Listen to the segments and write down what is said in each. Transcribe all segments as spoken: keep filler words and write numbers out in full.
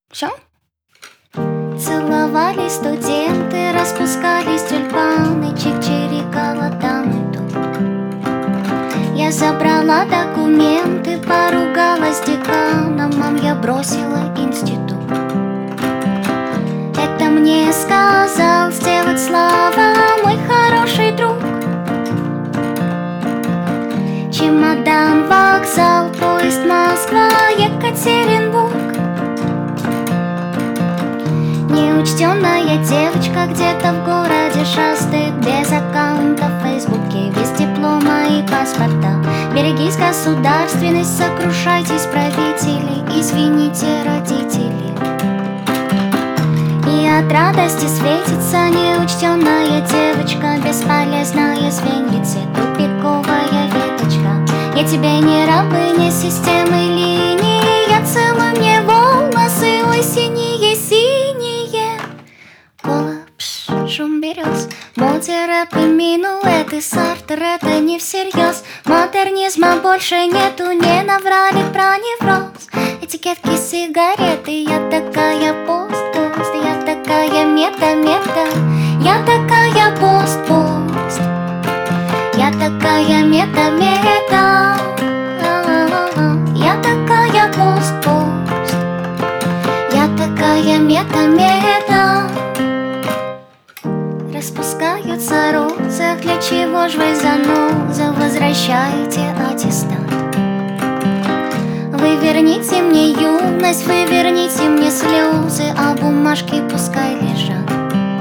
Все? Целовались студенты, распускались тюльпаны, чик-чирикала там и тут. Я забрала документы, поругалась с деканом, мам, я бросила институт. Это мне сказал сделать Слава, мой хороший друг. Чемодан, вокзал, поезд Москва, Екатеринбург. Неучтенная девочка где-то в городе шастает, без аккаунта в Фейсбуке, без диплома и паспорта. Берегись, государственность, сокрушайтесь, правители, извините, родители. И от радости светится неучтенная девочка, бесполезная звеньице, тупиковая веточка. Я тебе не рабыня системы линий, я целую мне волосы, ой, синие, синие. Коллапс, шум берез, моде рэп и минуэты, Сартер, это не всерьез. Модернизма больше нету, не наврали про невроз. Этикетки, сигареты, я такая пост-пост, я такая мета-мета, я такая пост-пост, я такая мета-мета, я такая пост-пост, я такая мета-мета. Распускаются розы, для чего ж вы, заноза, возвращаете аттестат? Вы верните мне юность, вы верните мне слезы, а бумажки пускай лежат.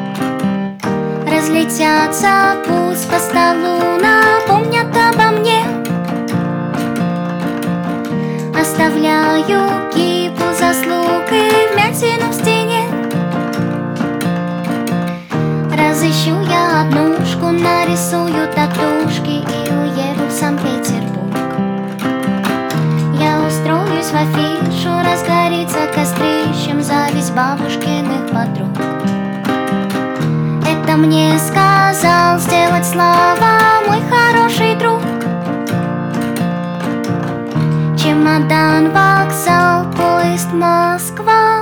Разлетятся пусть по столу, напомнят обо мне. Оставляю кипу заслуг и вмятину в стене. Разыщу я однушку, нарисую татушки и уеду в Санкт-Петербург. Я устроюсь в афишу, разгорится кострищем зависть бабушкиных подруг. Это мне сказал сделать Слава, мой хороший друг. Чемодан, вокзал, поезд Москва.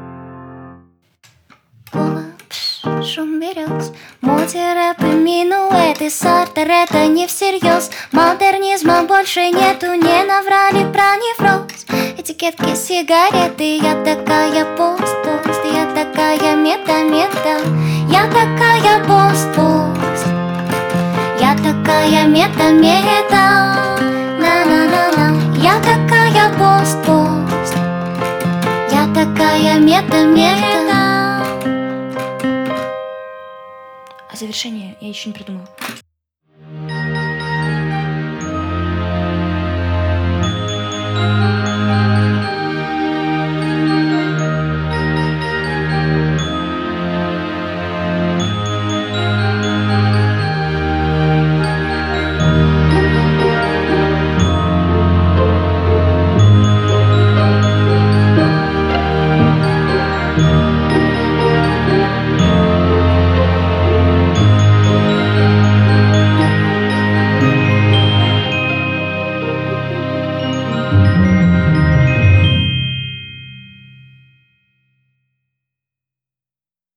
Коллапс, шум берез, моде рэп и минуэты, Сартер, это не всерьез. Модернизма больше нету, не наврали про невроз. Этикетки, сигареты, я такая пост-пост, я такая мета-мета, я такая пост-пост, я такая мета-мета, на-на-на-на. Я такая пост-пост, я такая мета-мета. А завершение я еще не придумала.